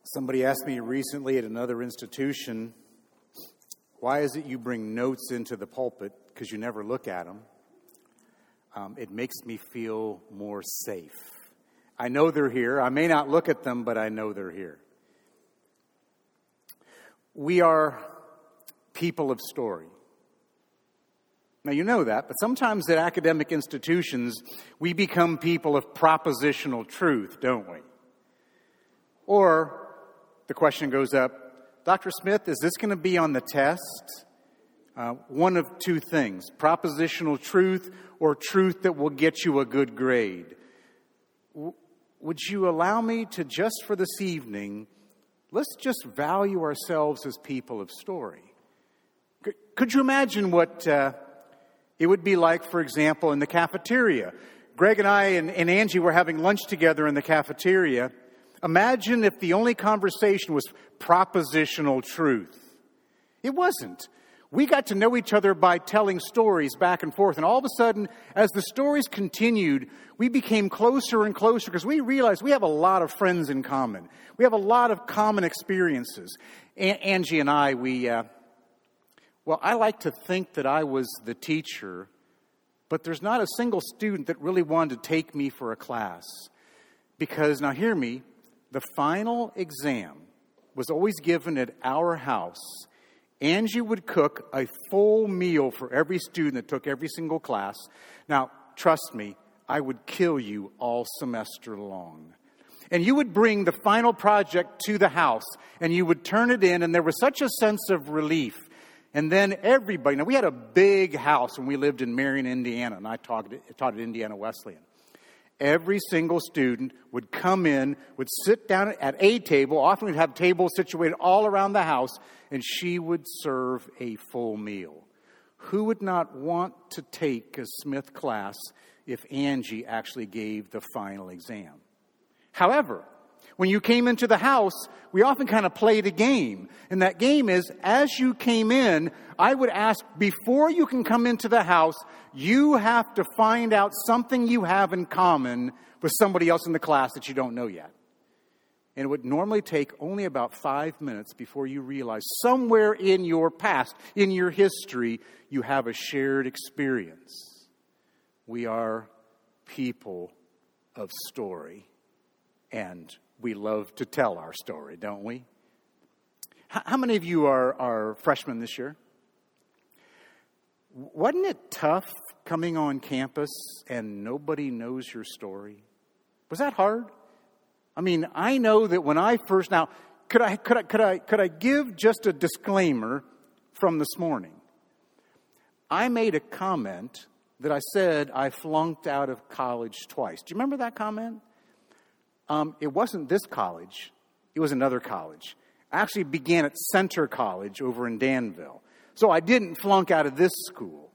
Somebody asked me recently at another institution, why is it you bring notes into the pulpit? Because you never look at them. It makes me feel more safe. I know they're here. I may not look at them, but I know they're here. We are people of story. Now, you know that, but sometimes at academic institutions, we become people of propositional truth, don't we? Or the question goes up, Dr. Smith, is this going to be on the test? One of two things, propositional truth or truth that will get you a good grade. Would you allow me to, just for this evening, let's just value ourselves as people of story? Could you imagine what it would be like, for example, in the cafeteria? Greg and I and Angie were having lunch together in the cafeteria. Imagine if the only conversation was propositional truth. It wasn't. We got to know each other by telling stories back and forth. And all of a sudden, as the stories continued, we became closer and closer because we realized we have a lot of friends in common. We have a lot of common experiences. Angie and I, I like to think that I was the teacher, but there's not a single student that really wanted to take me for a class. Because, now hear me, the final exam was always given at our house. Angie would cook a full meal for every student that took every single class. Now, trust me, I would kill you all semester long. And you would bring the final project to the house, and you would turn it in, and there was such a sense of relief. And then everybody, now we had a big house when we lived in Marion, Indiana, and I taught at Indiana Wesleyan. Every single student would come in, would sit down at a table. Often we'd have tables situated all around the house, and she would serve a full meal. Who would not want to take a Smith class if Angie actually gave the final exam? However, when you came into the house, we often kind of played a game. And that game is, as you came in, I would ask, before you can come into the house, you have to find out something you have in common with somebody else in the class that you don't know yet. And it would normally take only about 5 minutes before you realize somewhere in your past, in your history, you have a shared experience. We are people of story, and we love to tell our story, don't we? How many of you are freshmen this year? Wasn't it tough coming on campus and nobody knows your story? Was that hard? I mean, I know that when I first, now, could I give just a disclaimer from this morning? I made a comment that I said I flunked out of college twice. Do you remember that comment? It wasn't this college. It was another college. I actually began at Center College over in Danville. So I didn't flunk out of this school.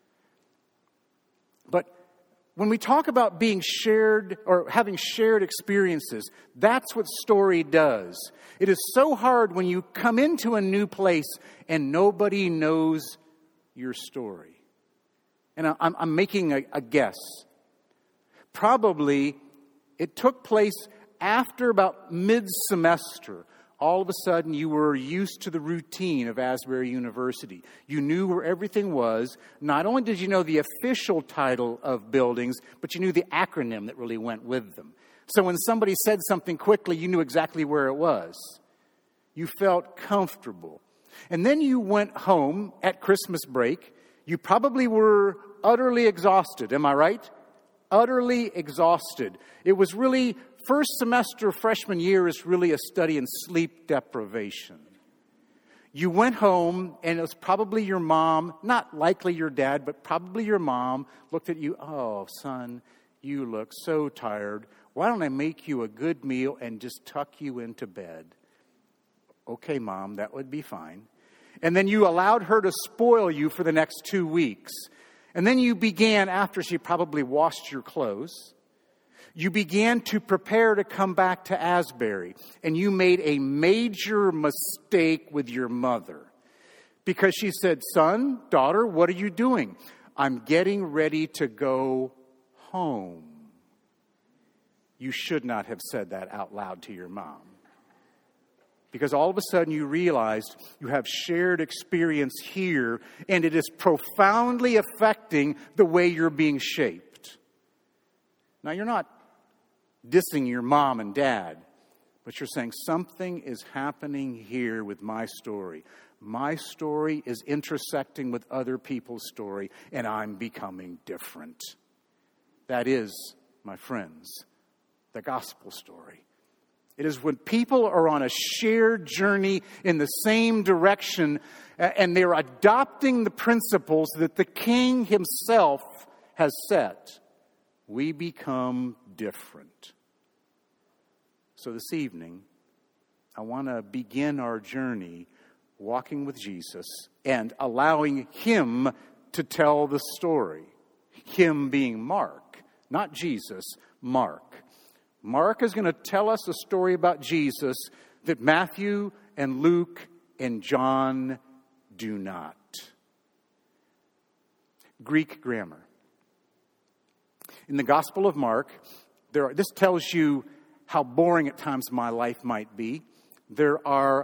But when we talk about being shared or having shared experiences, that's what story does. It is so hard when you come into a new place and nobody knows your story. And I'm making a guess. Probably it took place after about mid-semester. All of a sudden, you were used to the routine of Asbury University. You knew where everything was. Not only did you know the official title of buildings, but you knew the acronym that really went with them. So when somebody said something quickly, you knew exactly where it was. You felt comfortable. And then you went home at Christmas break. You probably were utterly exhausted. Am I right? Utterly exhausted. It was really, first semester freshman year is really a study in sleep deprivation. You went home, and it was probably your mom, not likely your dad, but probably your mom, looked at you, oh, son, you look so tired. Why don't I make you a good meal and just tuck you into bed? Okay, Mom, that would be fine. And then you allowed her to spoil you for the next 2 weeks. And then you began, after she probably washed your clothes, you began to prepare to come back to Asbury. And you made a major mistake with your mother. Because she said, son, daughter, what are you doing? I'm getting ready to go home. You should not have said that out loud to your mom. Because all of a sudden you realized you have shared experience here, and it is profoundly affecting the way you're being shaped. Now, you're not dissing your mom and dad, but you're saying something is happening here with my story. My story is intersecting with other people's story, and I'm becoming different. That is, my friends, the gospel story. It is when people are on a shared journey in the same direction and they're adopting the principles that the King himself has set, we become different. So this evening, I want to begin our journey walking with Jesus and allowing him to tell the story. Him being Mark, not Jesus, Mark. Mark is going to tell us a story about Jesus that Matthew and Luke and John do not. Greek grammar. In the Gospel of Mark, this tells you how boring at times my life might be. There are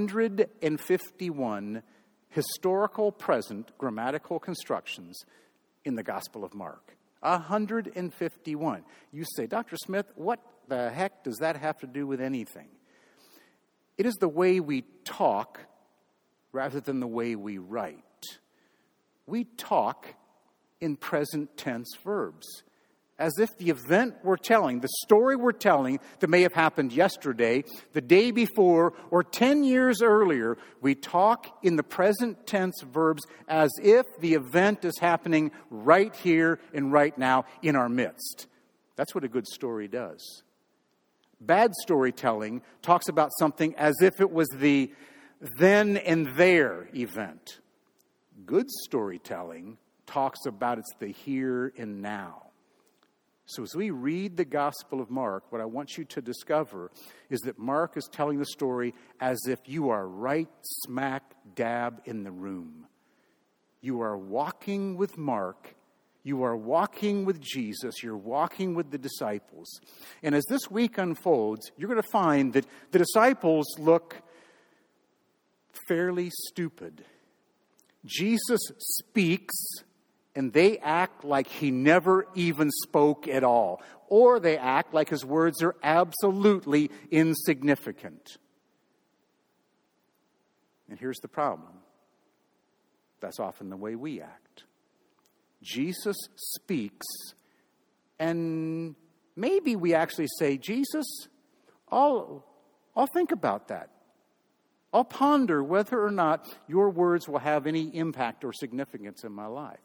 151 historical present grammatical constructions in the Gospel of Mark. 151. You say, Dr. Smith, what the heck does that have to do with anything? It is the way we talk rather than the way we write. We talk in present tense verbs, as if the event we're telling, the story we're telling that may have happened yesterday, the day before, or 10 years earlier, we talk in the present tense verbs as if the event is happening right here and right now in our midst. That's what a good story does. Bad storytelling talks about something as if it was the then and there event. Good storytelling talks about it's the here and now. So as we read the Gospel of Mark, what I want you to discover is that Mark is telling the story as if you are right smack dab in the room. You are walking with Mark. You are walking with Jesus. You're walking with the disciples. And as this week unfolds, you're going to find that the disciples look fairly stupid. Jesus speaks, and they act like he never even spoke at all. Or they act like his words are absolutely insignificant. And here's the problem. That's often the way we act. Jesus speaks, and maybe we actually say, Jesus, I'll think about that. I'll ponder whether or not your words will have any impact or significance in my life.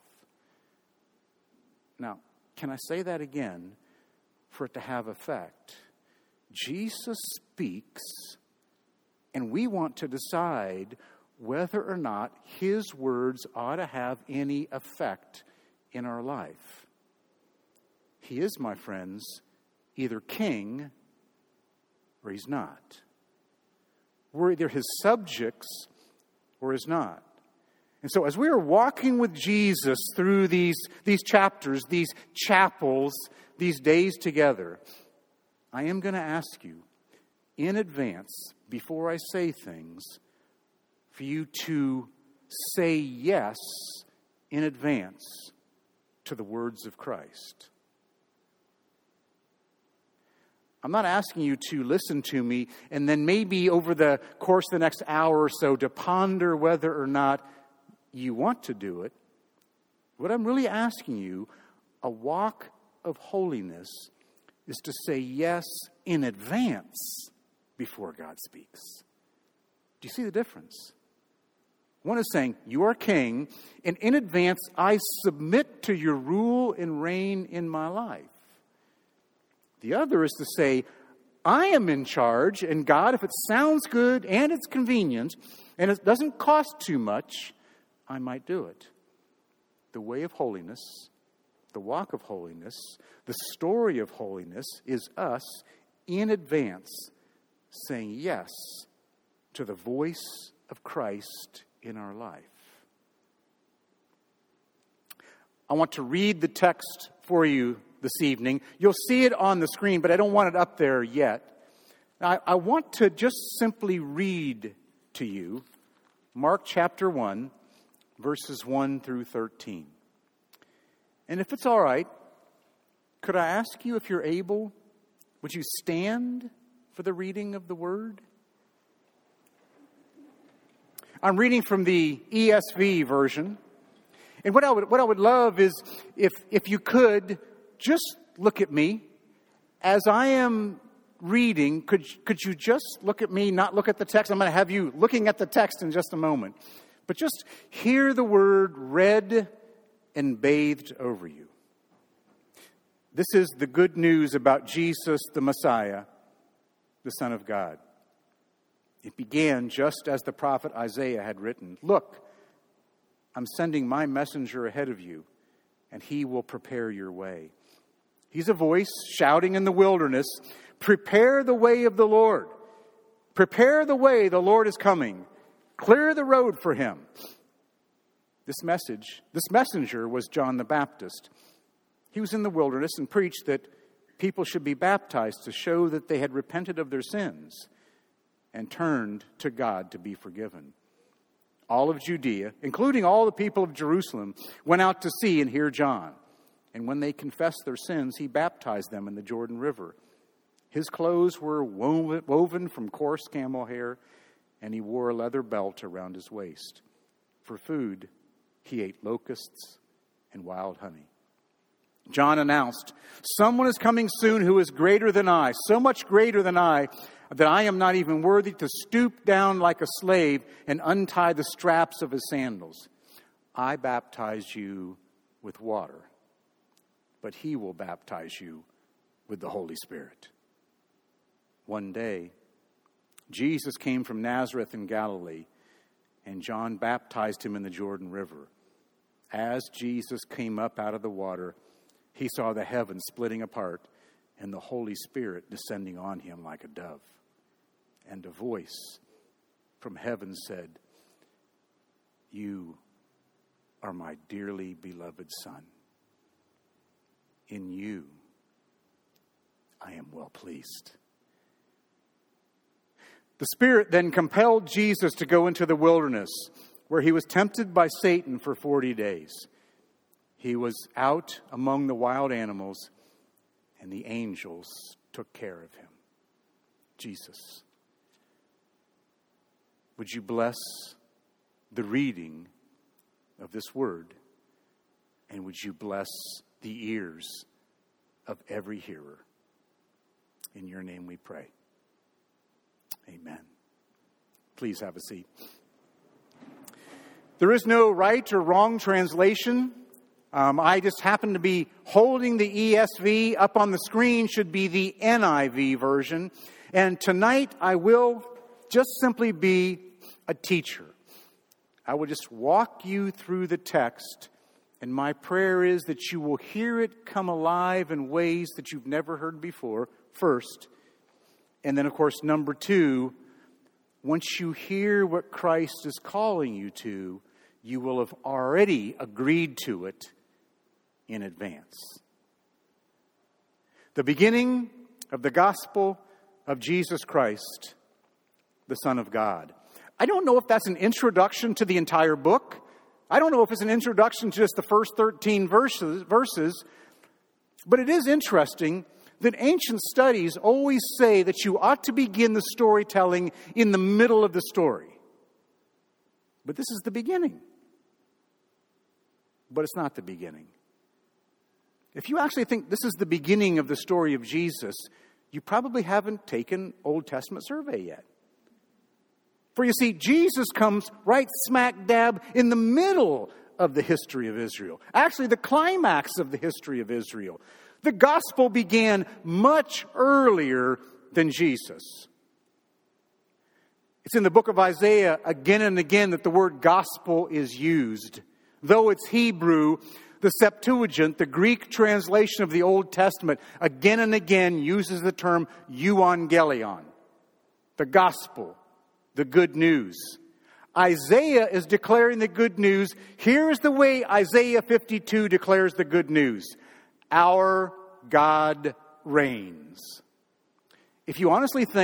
Now, can I say that again for it to have effect? Jesus speaks, and we want to decide whether or not his words ought to have any effect in our life. He is, my friends, either king or he's not. We're either his subjects or he's not. And so as we are walking with Jesus through these chapters, these chapels, these days together, I am going to ask you in advance, before I say things, for you to say yes in advance to the words of Christ. I'm not asking you to listen to me and then maybe over the course of the next hour or so to ponder whether or not you want to do it. What I'm really asking you, a walk of holiness, is to say yes in advance before God speaks. Do you see the difference? One is saying, you are king, and in advance I submit to your rule and reign in my life. The other is to say, I am in charge, and God, if it sounds good and it's convenient, and it doesn't cost too much, I might do it. The way of holiness, the walk of holiness, the story of holiness is us in advance saying yes to the voice of Christ in our life. I want to read the text for you this evening. You'll see it on the screen, but I don't want it up there yet. I want to just simply read to you Mark chapter 1, verses 1 through 13. And if it's all right, could I ask you, if you're able, would you stand for the reading of the word? I'm reading from the ESV version. And what I would love is if you could just look at me as I am reading. Could you just look at me, not look at the text? I'm going to have you looking at the text in just a moment. But just hear the word read and bathed over you. This is the good news about Jesus, the Messiah, the Son of God. It began just as the prophet Isaiah had written. Look, I'm sending my messenger ahead of you, and he will prepare your way. He's a voice shouting in the wilderness, prepare the way of the Lord. Prepare the way, the Lord is coming. Clear the road for him. This messenger was John the Baptist. He was in the wilderness and preached that people should be baptized to show that they had repented of their sins and turned to God to be forgiven. All of Judea, including all the people of Jerusalem, went out to see and hear John. And when they confessed their sins, he baptized them in the Jordan River. His clothes were woven from coarse camel hair, and he wore a leather belt around his waist. For food, he ate locusts and wild honey. John announced, someone is coming soon who is greater than I, so much greater than I, that I am not even worthy to stoop down like a slave and untie the straps of his sandals. I baptize you with water, but he will baptize you with the Holy Spirit. One day, Jesus came from Nazareth in Galilee, and John baptized him in the Jordan River. As Jesus came up out of the water, he saw the heavens splitting apart and the Holy Spirit descending on him like a dove. And a voice from heaven said, you are my dearly beloved Son. In you I am well pleased. The Spirit then compelled Jesus to go into the wilderness, where he was tempted by Satan for 40 days. He was out among the wild animals, and the angels took care of him. Jesus, would you bless the reading of this word, and would you bless the ears of every hearer? In your name we pray. Amen. Please have a seat. There is no right or wrong translation. I just happen to be holding the ESV. Up on the screen should be the NIV version. And tonight I will just simply be a teacher. I will just walk you through the text. And my prayer is that you will hear it come alive in ways that you've never heard before, first. And then, of course, number two, once you hear what Christ is calling you to, you will have already agreed to it in advance. The beginning of the gospel of Jesus Christ, the Son of God. I don't know if that's an introduction to the entire book. I don't know if it's an introduction to just the first 13 verses, but it is interesting that ancient studies always say that you ought to begin the storytelling in the middle of the story. But this is the beginning. But it's not the beginning. If you actually think this is the beginning of the story of Jesus, you probably haven't taken Old Testament survey yet. For you see, Jesus comes right smack dab in the middle of the history of Israel. Actually, the climax of the history of Israel. The gospel began much earlier than Jesus. It's in the book of Isaiah again and again that the word gospel is used. Though it's Hebrew, the Septuagint, the Greek translation of the Old Testament, again and again uses the term euangelion, the gospel, the good news. Isaiah is declaring the good news. Here's the way Isaiah 52 declares the good news. Our God reigns. If you honestly think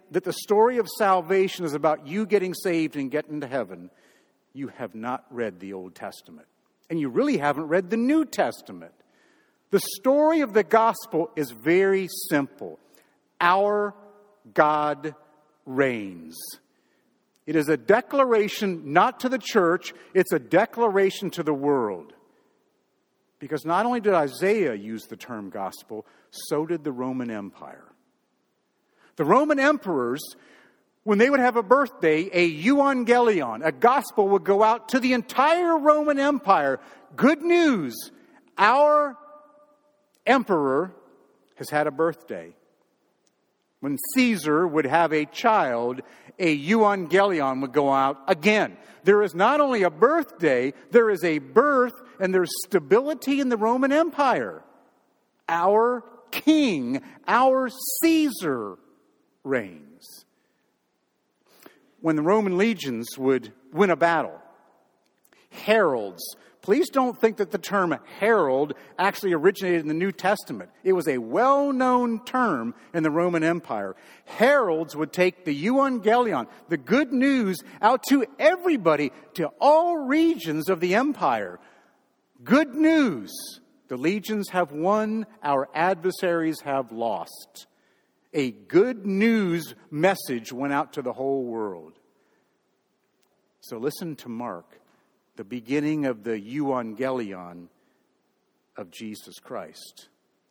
that the story of salvation is about you getting saved and getting to heaven, you have not read the Old Testament. And you really haven't read the New Testament. The story of the gospel is very simple. Our God reigns. It is a declaration not to the church, it's a declaration to the world. Because not only did Isaiah use the term gospel, so did the Roman Empire. The Roman emperors, when they would have a birthday, a euangelion, a gospel would go out to the entire Roman Empire. Good news, our emperor has had a birthday. When Caesar would have a child, a euangelion would go out again. There is not only a birthday, there is a birth and there's stability in the Roman Empire. Our king, our Caesar reigns. When the Roman legions would win a battle, heralds, please don't think that the term herald actually originated in the New Testament. It was a well-known term in the Roman Empire. Heralds would take the euangelion, the good news, out to everybody, to all regions of the empire. Good news. The legions have won, our adversaries have lost. A good news message went out to the whole world. So listen to Mark, the beginning of the euangelion of Jesus Christ.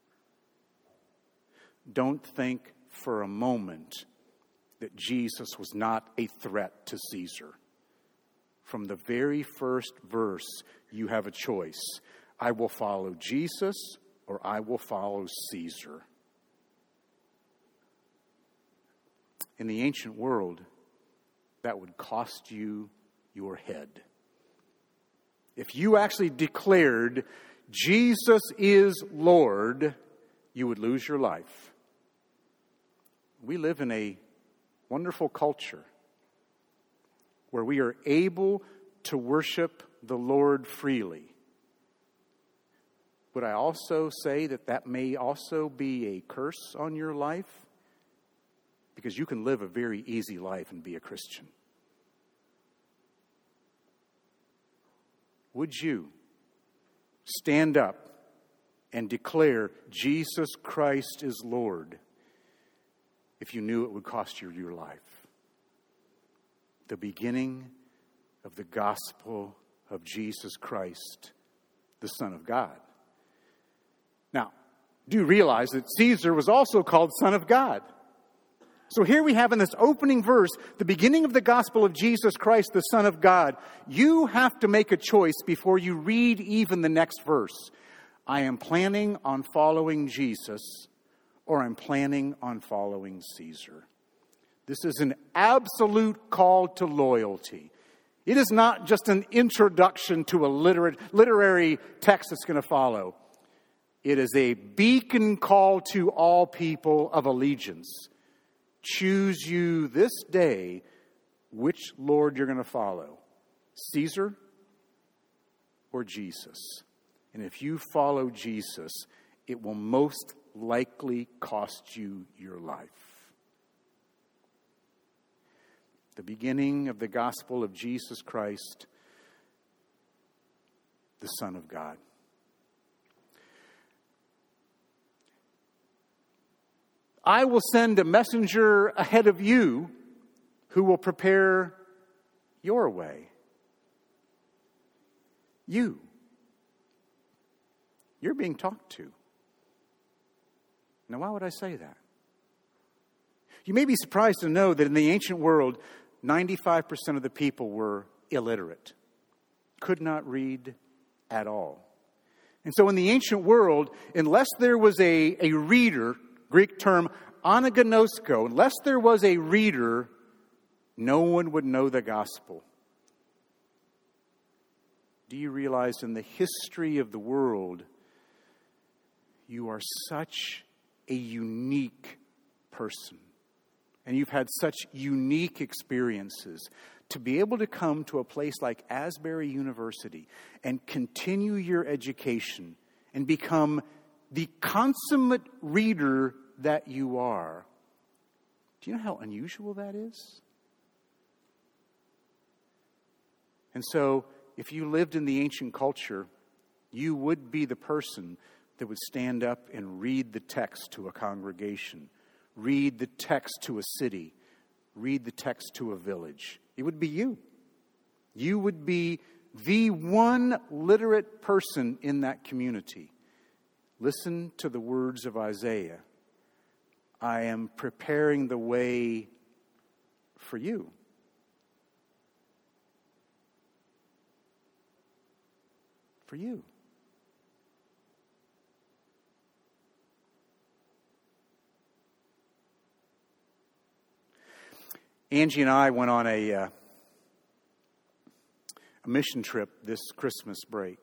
Don't think for a moment that Jesus was not a threat to Caesar. From the very first verse, you have a choice. I will follow Jesus or I will follow Caesar. In the ancient world, that would cost you your head. If you actually declared Jesus is Lord, you would lose your life. We live in a wonderful culture where we are able to worship the Lord freely. Would I also say that that may also be a curse on your life? Because you can live a very easy life and be a Christian. Would you stand up and declare Jesus Christ is Lord if you knew it would cost you your life? The beginning of the gospel of Jesus Christ, the Son of God. Now, do realize that Caesar was also called Son of God. So here we have in this opening verse, the beginning of the gospel of Jesus Christ, the Son of God. You have to make a choice before you read even the next verse. I am planning on following Jesus, or I'm planning on following Caesar. This is an absolute call to loyalty. It is not just an introduction to a literary text that's going to follow. It is a beacon call to all people of allegiance. Choose you this day which Lord you're going to follow, Caesar or Jesus. And if you follow Jesus, it will most likely cost you your life. The beginning of the gospel of Jesus Christ, the Son of God. I will send a messenger ahead of you who will prepare your way. You're being talked to. Now, why would I say that? You may be surprised to know that in the ancient world, 95% of the people were illiterate, could not read at all. And so in the ancient world, unless there was a reader, Greek term anagnosko, unless there was a reader, no one would know the gospel. Do you realize in the history of the world, you are such a unique person. And you've had such unique experiences. To be able to come to a place like Asbury University and continue your education and become the consummate reader that you are Do you know how unusual that is? And so, if you lived in the ancient culture, you would be the person that would stand up and read the text to a congregation, read the text to a city, read the text to a village. It would be you. You would be the one literate person in that community. Listen to the words of Isaiah. I am preparing the way for you. For you. Angie and I went on a mission trip this Christmas break.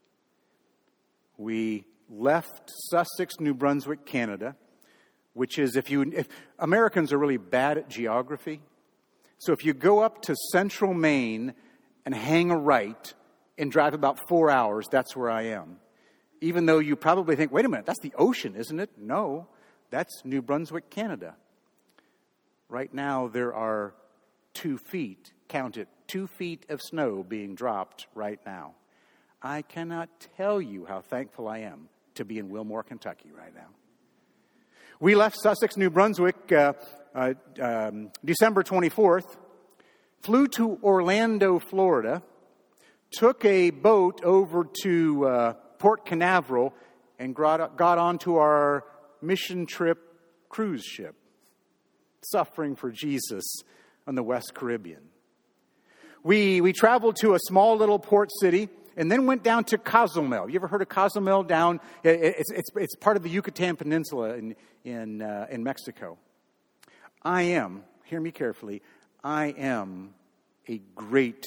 We left Sussex, New Brunswick, Canada, which is if Americans are really bad at geography. So if you go up to central Maine and hang a right and drive about 4 hours, that's where I am. Even though you probably think, wait a minute, that's the ocean, isn't it? No, that's New Brunswick, Canada. Right now there are 2 feet, count it, 2 feet of snow being dropped right now. I cannot tell you how thankful I am to be in Wilmore, Kentucky right now. We left Sussex, New Brunswick, December 24th, flew to Orlando, Florida, took a boat over to Port Canaveral, and got onto our mission trip cruise ship, Suffering for Jesus on the West Caribbean. We traveled to a small little port city and then went down to Cozumel. You ever heard of Cozumel? It's part of the Yucatan Peninsula in Mexico. Hear me carefully, I am a great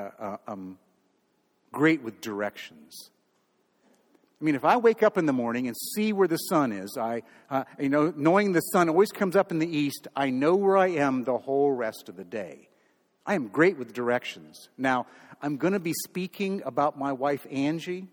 with directions. I mean, if I wake up in the morning and see where the sun is, knowing the sun always comes up in the east, I know where I am the whole rest of the day. I am great with directions. Now, I'm going to be speaking about my wife, Angie,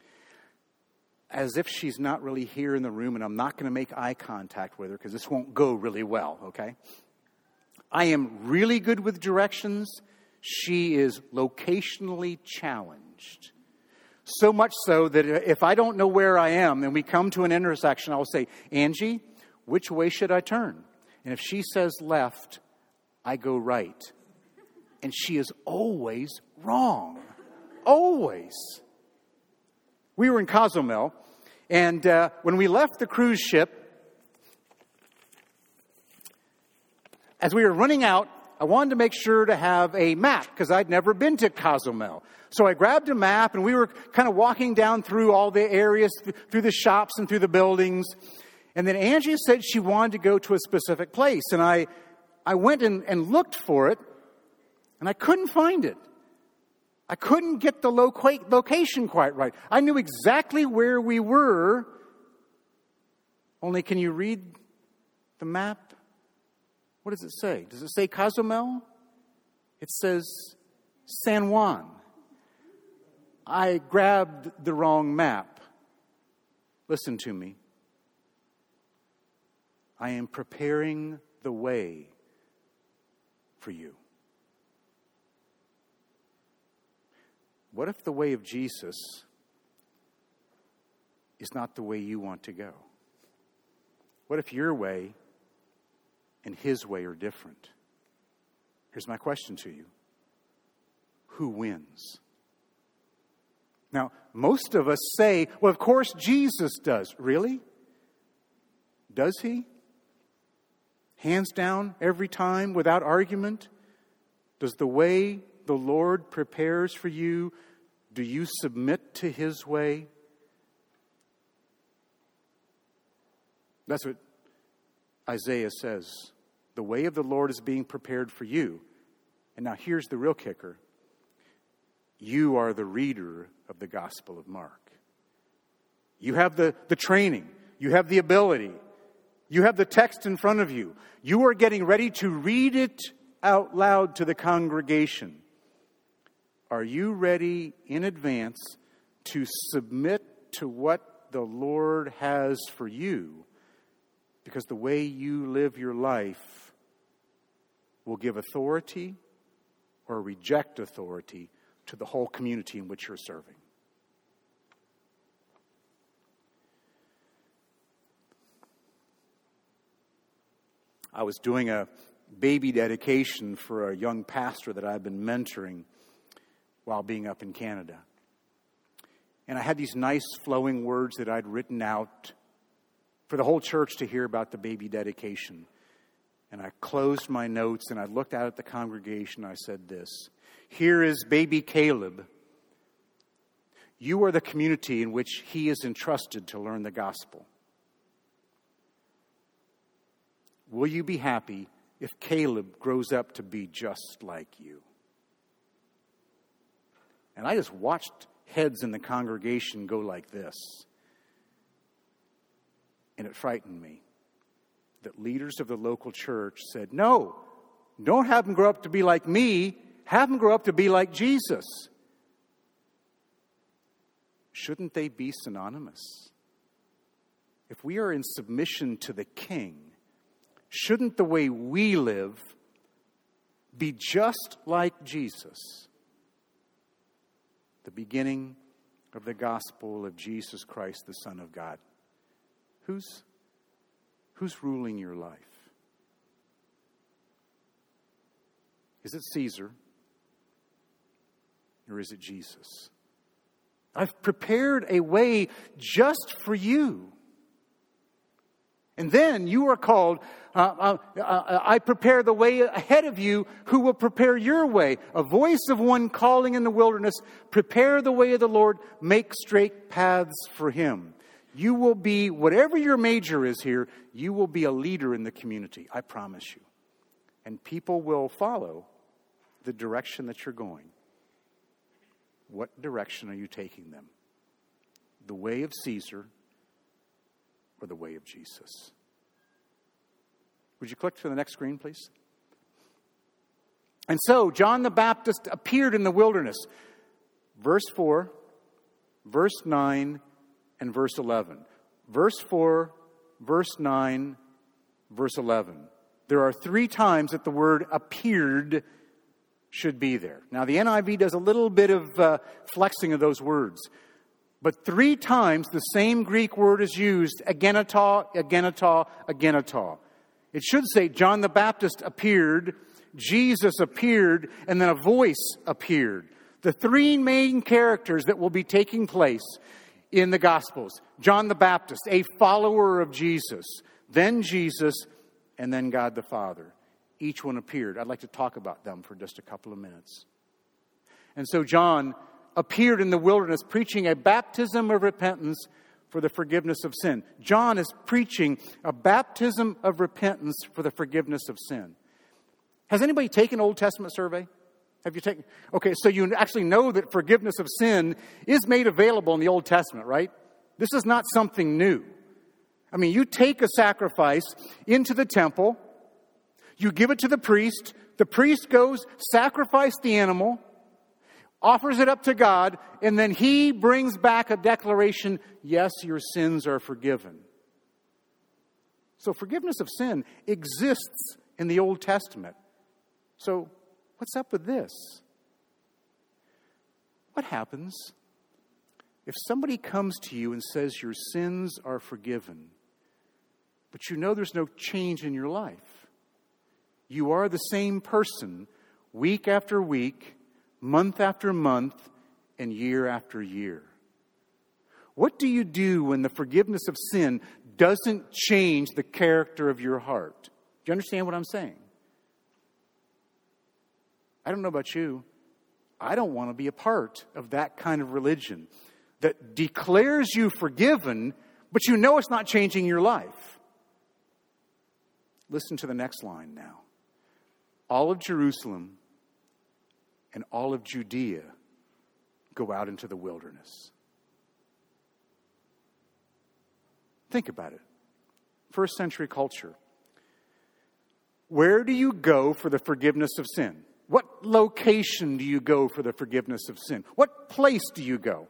as if she's not really here in the room, and I'm not going to make eye contact with her because this won't go really well, okay? I am really good with directions. She is locationally challenged. So much so that if I don't know where I am and we come to an intersection, I'll say, Angie, which way should I turn? And if she says left, I go right. And she is always wrong. Always. We were in Cozumel, and when we left the cruise ship, as we were running out, I wanted to make sure to have a map because I'd never been to Cozumel. So I grabbed a map, and we were kind of walking down through all the areas, through the shops and through the buildings. And then Angie said she wanted to go to a specific place. And I went and looked for it, and I couldn't find it. I couldn't get the location quite right. I knew exactly where we were. Only, can you read the map? What does it say? Does it say Cozumel? It says San Juan. I grabbed the wrong map. Listen to me. I am preparing the way for you. What if the way of Jesus is not the way you want to go? What if your way and his way are different? Here's my question to you. Who wins? Now, most of us say, well, of course Jesus does. Really? Does he? Hands down, every time, without argument? Does the way the Lord prepares for you, do you submit to his way? That's what Isaiah says. The way of the Lord is being prepared for you. And now here's the real kicker. You are the reader of the Gospel of Mark. You have the training. You have the ability. You have the text in front of you. You are getting ready to read it out loud to the congregation. Are you ready in advance to submit to what the Lord has for you? Because the way you live your life will give authority or reject authority to the whole community in which you're serving. I was doing a baby dedication for a young pastor that I've been mentoring while being up in Canada. And I had these nice flowing words that I'd written out for the whole church to hear about the baby dedication. And I closed my notes and I looked out at the congregation and I said this: "Here is baby Caleb. You are the community in which he is entrusted to learn the gospel. Will you be happy if Caleb grows up to be just like you?" And I just watched heads in the congregation go like this. And it frightened me that leaders of the local church said, "No, don't have him grow up to be like me. Have him grow up to be like Jesus." Shouldn't they be synonymous? If we are in submission to the King, shouldn't the way we live be just like Jesus? The beginning of the gospel of Jesus Christ, the Son of God. Who's ruling your life? Is it Caesar? Or is it Jesus? I've prepared a way just for you. And then you are called, I prepare the way ahead of you, who will prepare your way. A voice of one calling in the wilderness, prepare the way of the Lord, make straight paths for him. You will be, whatever your major is here, you will be a leader in the community, I promise you. And people will follow the direction that you're going. What direction are you taking them? The way of Caesar or the way of Jesus? Would you click to the next screen, please? And so, John the Baptist appeared in the wilderness. Verse 4, verse 9, and verse 11. Verse 4, verse 9, verse 11. There are 3 times that the word appeared should be there. Now, the NIV does a little bit of flexing of those words. But 3 times the same Greek word is used, agenata, agenata, agenata. It should say John the Baptist appeared, Jesus appeared, and then a voice appeared. The 3 main characters that will be taking place in the Gospels. John the Baptist, a follower of Jesus. Then Jesus, and then God the Father. Each one appeared. I'd like to talk about them for just a couple of minutes. And so John appeared in the wilderness preaching a baptism of repentance for the forgiveness of sin. John is preaching a baptism of repentance for the forgiveness of sin. Has anybody taken an Old Testament survey? Have you taken? Okay, so you actually know that forgiveness of sin is made available in the Old Testament, right? This is not something new. I mean, you take a sacrifice into the temple, you give it to the priest goes, sacrifices the animal, offers it up to God, and then he brings back a declaration, yes, your sins are forgiven. So forgiveness of sin exists in the Old Testament. So what's up with this? What happens if somebody comes to you and says your sins are forgiven, but you know there's no change in your life? You are the same person week after week, month after month, and year after year. What do you do when the forgiveness of sin doesn't change the character of your heart? Do you understand what I'm saying? I don't know about you. I don't want to be a part of that kind of religion that declares you forgiven, but you know it's not changing your life. Listen to the next line now. All of Jerusalem and all of Judea go out into the wilderness. Think about it. First century culture. Where do you go for the forgiveness of sin? What location do you go for the forgiveness of sin? What place do you go?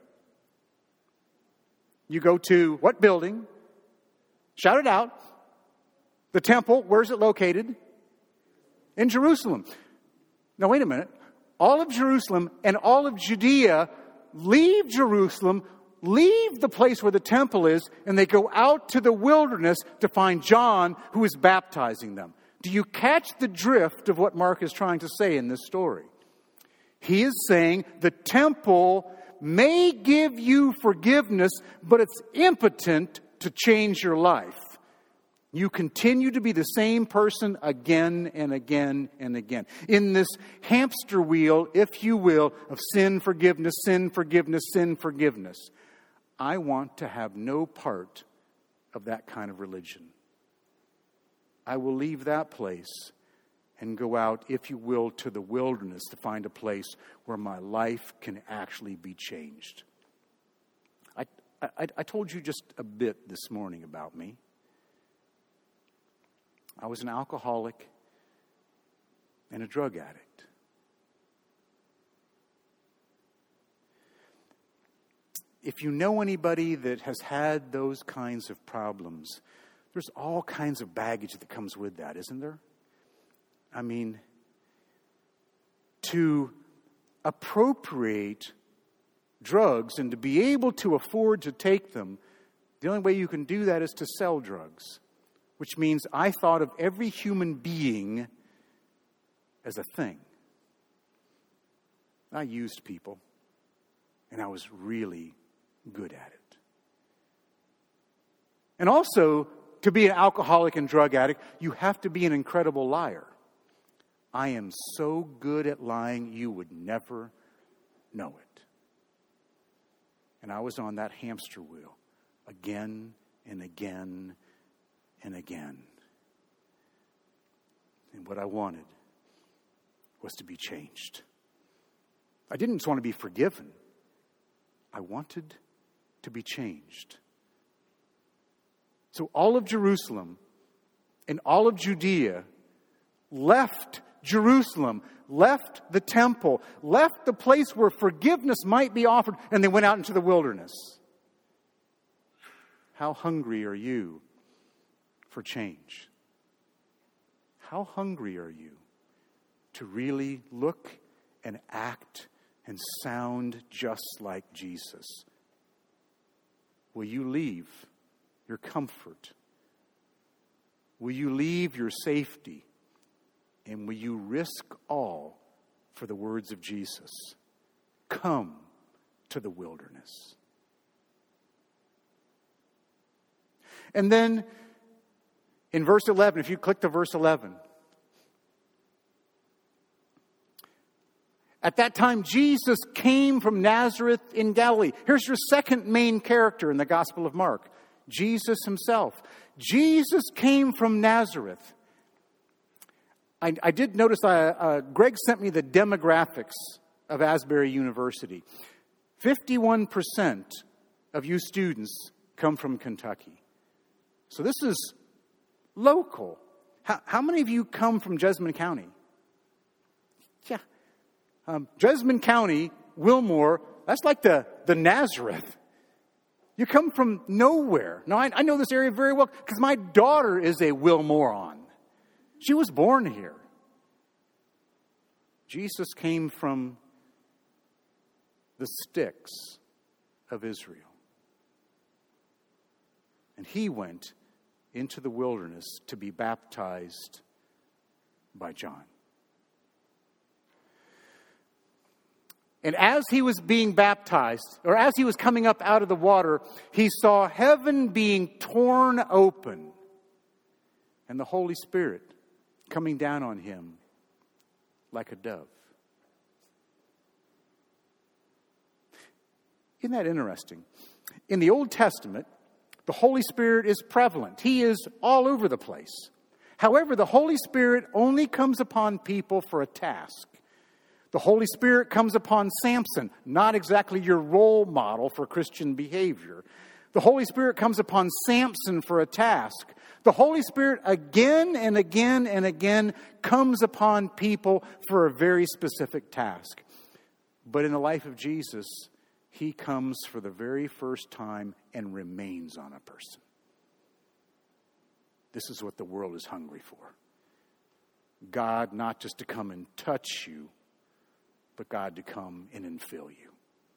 You go to what building? Shout it out. The temple, where's it located? in Jerusalem. Now, wait a minute. All of Jerusalem and all of Judea leave Jerusalem, leave the place where the temple is, and they go out to the wilderness to find John, who is baptizing them. Do you catch the drift of what Mark is trying to say in this story? He is saying the temple may give you forgiveness, but it's impotent to change your life. You continue to be the same person again and again and again. In this hamster wheel, if you will, of sin, forgiveness, sin, forgiveness, sin, forgiveness. I want to have no part of that kind of religion. I will leave that place and go out, if you will, to the wilderness to find a place where my life can actually be changed. I told you just a bit this morning about me. I was an alcoholic and a drug addict. If you know anybody that has had those kinds of problems, there's all kinds of baggage that comes with that, isn't there? I mean, to appropriate drugs and to be able to afford to take them, the only way you can do that is to sell drugs. Which means I thought of every human being as a thing. I used people, and I was really good at it. And also, to be an alcoholic and drug addict, you have to be an incredible liar. I am so good at lying, you would never know it. And I was on that hamster wheel again and again and again. And what I wanted was to be changed. I didn't just want to be forgiven. I wanted to be changed. So all of Jerusalem and all of Judea left Jerusalem, left the temple, left the place where forgiveness might be offered, and they went out into the wilderness. How hungry are you for change? How hungry are you to really look and act and sound just like Jesus? Will you leave your comfort? Will you leave your safety? And will you risk all for the words of Jesus? Come to the wilderness. And then in verse 11, if you click to verse 11. At that time, Jesus came from Nazareth in Galilee. Here's your second main character in the Gospel of Mark. Jesus himself. Jesus came from Nazareth. I did notice, Greg sent me the demographics of Asbury University. 51% of you students come from Kentucky. So this is local. How many of you come from Jessamine County? Yeah. Jessamine County, Wilmore, that's like the Nazareth. You come from nowhere. Now, I know this area very well because my daughter is a Wilmoron. She was born here. Jesus came from the sticks of Israel. And he went into the wilderness to be baptized by John. And as he was being baptized, or as he was coming up out of the water, he saw heaven being torn open and the Holy Spirit coming down on him like a dove. Isn't that interesting? In the Old Testament, the Holy Spirit is prevalent. He is all over the place. However, the Holy Spirit only comes upon people for a task. The Holy Spirit comes upon Samson, not exactly your role model for Christian behavior. The Holy Spirit comes upon Samson for a task. The Holy Spirit again and again and again comes upon people for a very specific task. But in the life of Jesus, he comes for the very first time and remains on a person. This is what the world is hungry for. God not just to come and touch you, but God to come in and fill you.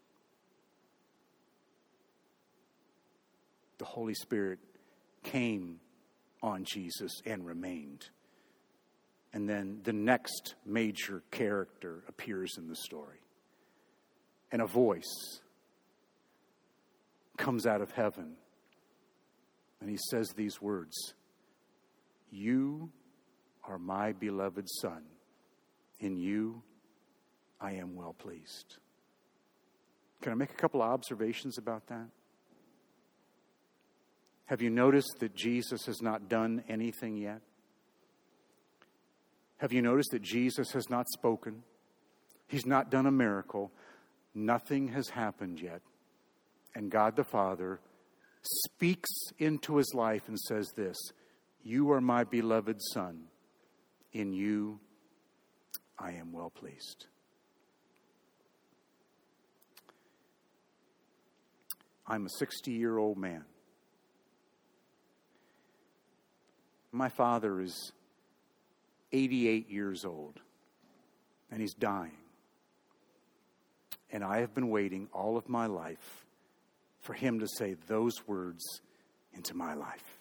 The Holy Spirit came on Jesus and remained. And then the next major character appears in the story. And a voice comes out of heaven. And he says these words, "You are my beloved Son. In you I am well pleased." Can I make a couple of observations about that? Have you noticed that Jesus has not done anything yet? Have you noticed that Jesus has not spoken? He's not done a miracle. Nothing has happened yet. And God the Father speaks into his life and says this, "You are my beloved Son. In you I am well pleased." I'm a 60-year-old man. My father is 88 years old, and he's dying. And I have been waiting all of my life for him to say those words into my life.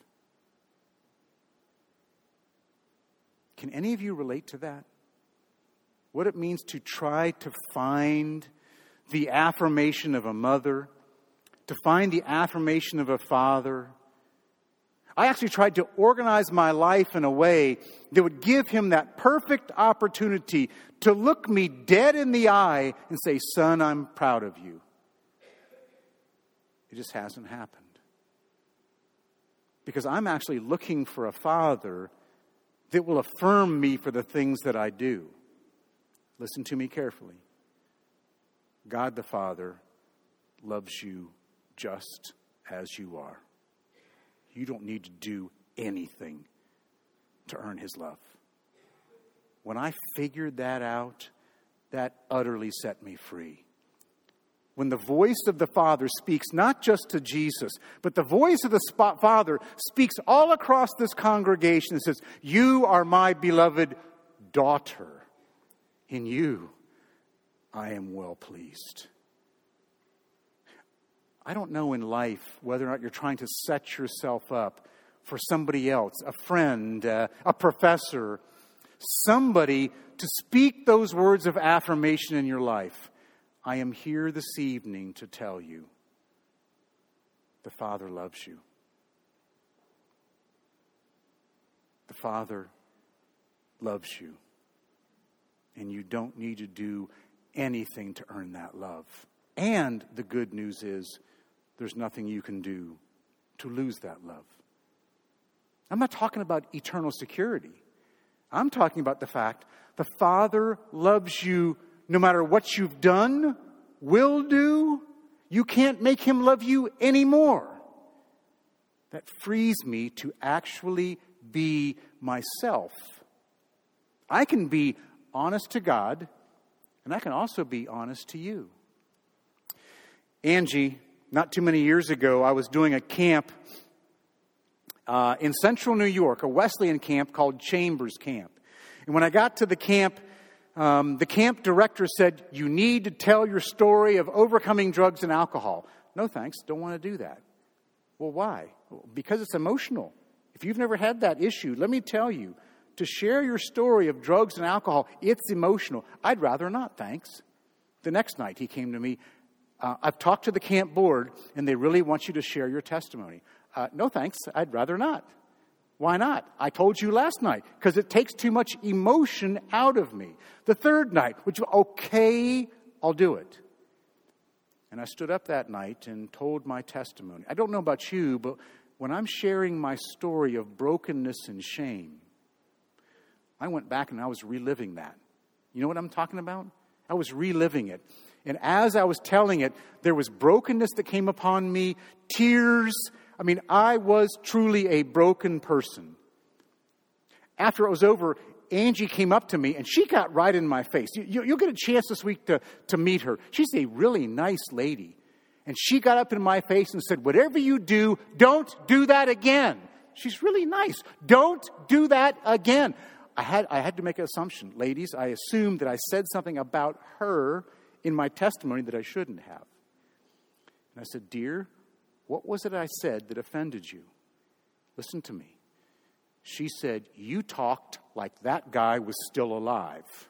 Can any of you relate to that? What it means to try to find the affirmation of a mother, to find the affirmation of a father. I actually tried to organize my life in a way that would give him that perfect opportunity to look me dead in the eye and say, "Son, I'm proud of you." It just hasn't happened. Because I'm actually looking for a father that will affirm me for the things that I do. Listen to me carefully. God the Father loves you just as you are. You don't need to do anything to earn his love. When I figured that out, that utterly set me free. When the voice of the Father speaks not just to Jesus, but the voice of the Father speaks all across this congregation and says, "You are my beloved daughter. In you, I am well pleased." I don't know in life whether or not you're trying to set yourself up for somebody else, a friend, a professor, somebody to speak those words of affirmation in your life. I am here this evening to tell you the Father loves you. The Father loves you. And you don't need to do anything to earn that love. And the good news is, there's nothing you can do to lose that love. I'm not talking about eternal security. I'm talking about the fact the Father loves you no matter what you've done, will do. You can't make him love you anymore. That frees me to actually be myself. I can be honest to God, and I can also be honest to you. Angie, not too many years ago, I was doing a camp in central New York, a Wesleyan camp called Chambers Camp. And when I got to the camp director said, "You need to tell your story of overcoming drugs and alcohol." No thanks, don't want to do that. Well, why? Because it's emotional. If you've never had that issue, let me tell you, to share your story of drugs and alcohol, it's emotional. I'd rather not, thanks. The next night he came to me, "I've talked to the camp board and they really want you to share your testimony." No thanks, I'd rather not. Why not? I told you last night, because it takes too much emotion out of me. The third night, okay, I'll do it. And I stood up that night and told my testimony. I don't know about you, but when I'm sharing my story of brokenness and shame, I went back and I was reliving that. You know what I'm talking about? I was reliving it. And as I was telling it, there was brokenness that came upon me, tears. I was truly a broken person. After it was over, Angie came up to me and she got right in my face. You'll get a chance this week to meet her. She's a really nice lady. And she got up in my face and said, "Whatever you do, don't do that again." She's really nice. Don't do that again. I had to make an assumption. Ladies, I assumed that I said something about her in my testimony that I shouldn't have. And I said, dear, what was it I said that offended you? Listen to me. She said, you talked like that guy was still alive.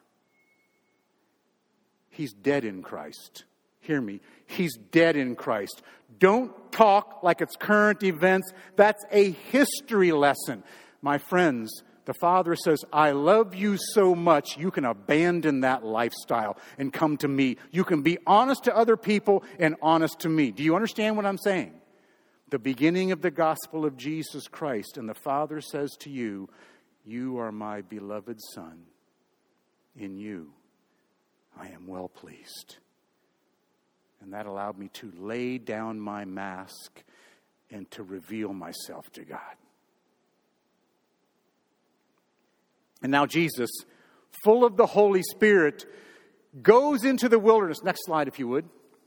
He's dead in Christ. Hear me. He's dead in Christ. Don't talk like it's current events. That's a history lesson. My friends, the Father says, I love you so much, you can abandon that lifestyle and come to me. You can be honest to other people and honest to me. Do you understand what I'm saying? The beginning of the gospel of Jesus Christ, and the Father says to you, you are my beloved Son. In you, I am well pleased. And that allowed me to lay down my mask and to reveal myself to God. And now Jesus, full of the Holy Spirit, goes into the wilderness. Next slide, if you would.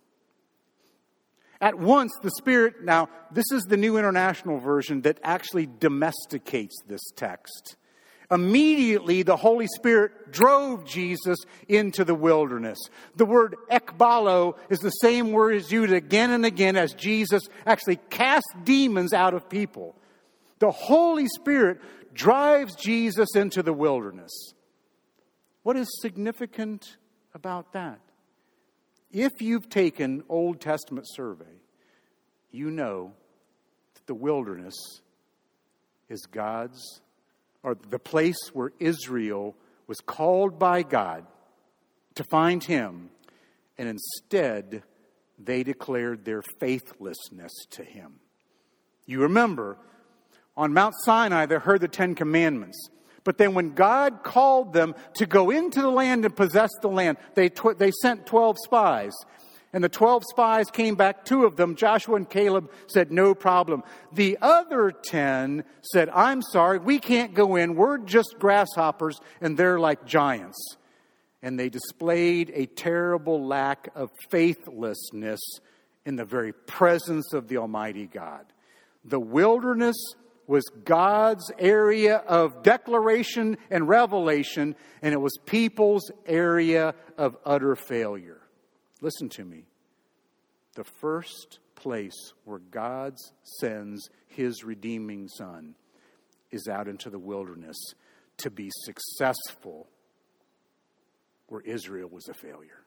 At once, the Spirit, now this is the New International Version that actually domesticates this text. Immediately, the Holy Spirit drove Jesus into the wilderness. The word ekbalo is the same word as used again and again as Jesus actually cast demons out of people. The Holy Spirit drives Jesus into the wilderness. What is significant about that? If you've taken Old Testament survey, you know that the wilderness is God's, or the place where Israel was called by God to find Him, and instead they declared their faithlessness to Him. You remember, on Mount Sinai they heard the 10 Commandments. But then when God called them to go into the land and possess the land, they sent 12 spies. And the 12 spies came back, 2 of them, Joshua and Caleb, said, no problem. The other 10 said, I'm sorry, we can't go in. We're just grasshoppers, and they're like giants. And they displayed a terrible lack of faithlessness in the very presence of the Almighty God. The wilderness was God's area of declaration and revelation, and it was people's area of utter failure. Listen to me. The first place where God sends His redeeming Son is out into the wilderness to be successful where Israel was a failure.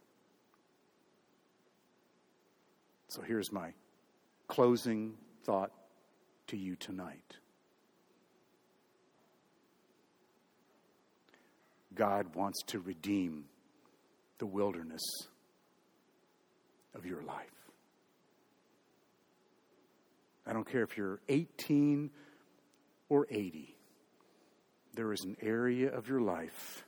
So here's my closing thought to you tonight. God wants to redeem the wilderness of your life. I don't care if you're 18 or 80. There is an area of your life,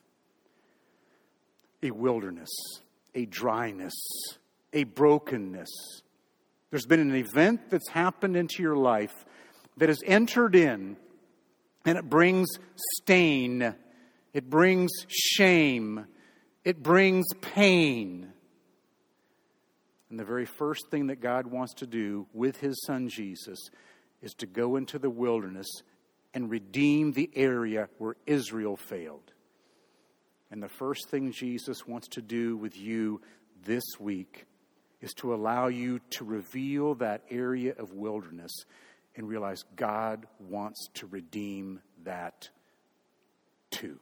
a wilderness, a dryness, a brokenness. There's been an event that's happened into your life that has entered in, and it brings stain. It brings shame. It brings pain. And the very first thing that God wants to do with His Son Jesus is to go into the wilderness and redeem the area where Israel failed. And the first thing Jesus wants to do with you this week is to allow you to reveal that area of wilderness and realize God wants to redeem that too.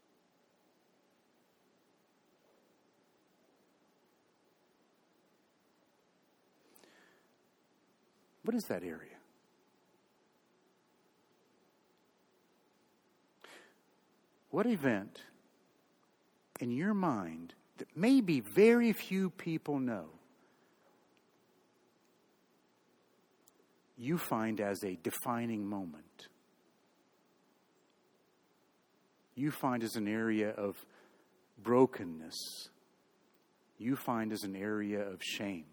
What is that area? What event in your mind that maybe very few people know you find as a defining moment? You find as an area of brokenness. You find as an area of shame.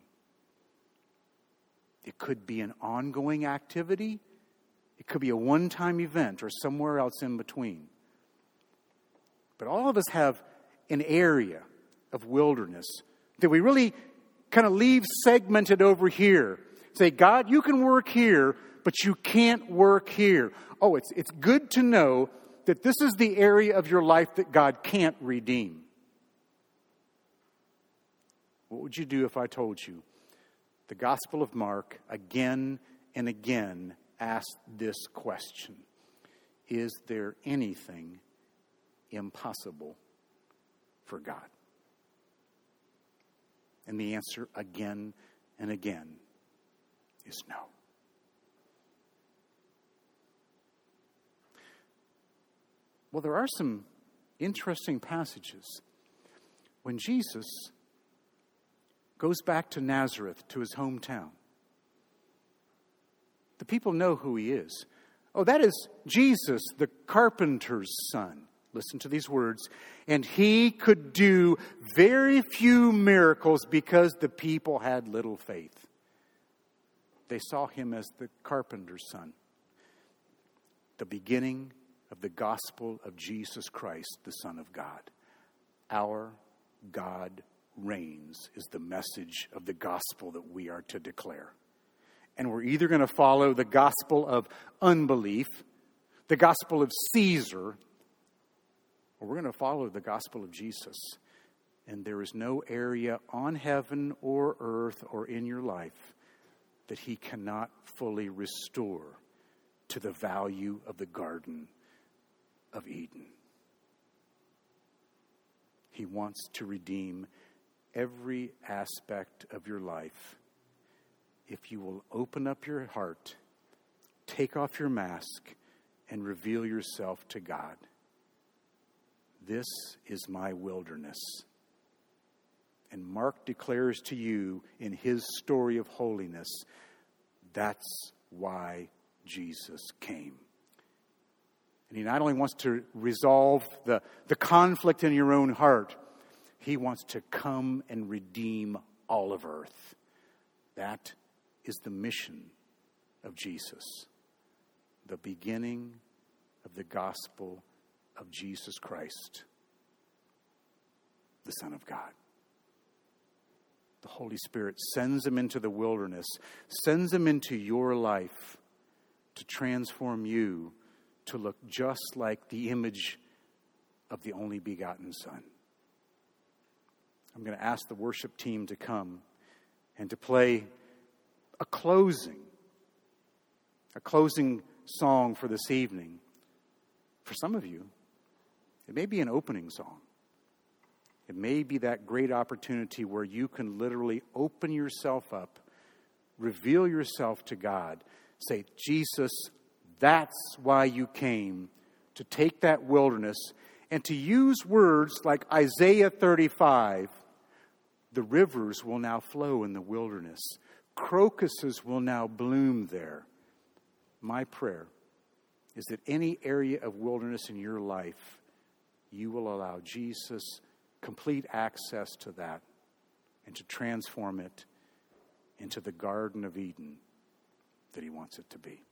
It could be an ongoing activity. It could be a one-time event or somewhere else in between. But all of us have an area of wilderness that we really kind of leave segmented over here. Say, God, you can work here, but you can't work here. Oh, it's good to know that this is the area of your life that God can't redeem, what would you do if I told you the Gospel of Mark again and again asks this question? Is there anything impossible for God? And the answer again and again is no. Well, there are some interesting passages when Jesus goes back to Nazareth, to his hometown. The people know who he is. Oh, that is Jesus, the carpenter's son. Listen to these words. And he could do very few miracles because the people had little faith. They saw him as the carpenter's son. The beginning of the gospel of Jesus Christ, the Son of God. Our God reigns is the message of the gospel that we are to declare. And we're either going to follow the gospel of unbelief, the gospel of Caesar, or we're going to follow the gospel of Jesus. And there is no area on heaven or earth or in your life that he cannot fully restore to the value of the Garden of Eden. He wants to redeem every aspect of your life if you will open up your heart, take off your mask, and reveal yourself to God. This is my wilderness. And Mark declares to you in his story of holiness, that's why Jesus came. And he not only wants to resolve the conflict in your own heart, he wants to come and redeem all of earth. That is the mission of Jesus. The beginning of the gospel of Jesus Christ, the Son of God. The Holy Spirit sends him into the wilderness, sends him into your life to transform you to look just like the image of the only begotten Son. I'm going to ask the worship team to come and to play a closing song for this evening. For some of you, it may be an opening song. It may be that great opportunity where you can literally open yourself up, reveal yourself to God, say, Jesus, that's why you came, to take that wilderness and to use words like Isaiah 35, the rivers will now flow in the wilderness. Crocuses will now bloom there. My prayer is that any area of wilderness in your life, you will allow Jesus complete access to that and to transform it into the Garden of Eden that he wants it to be.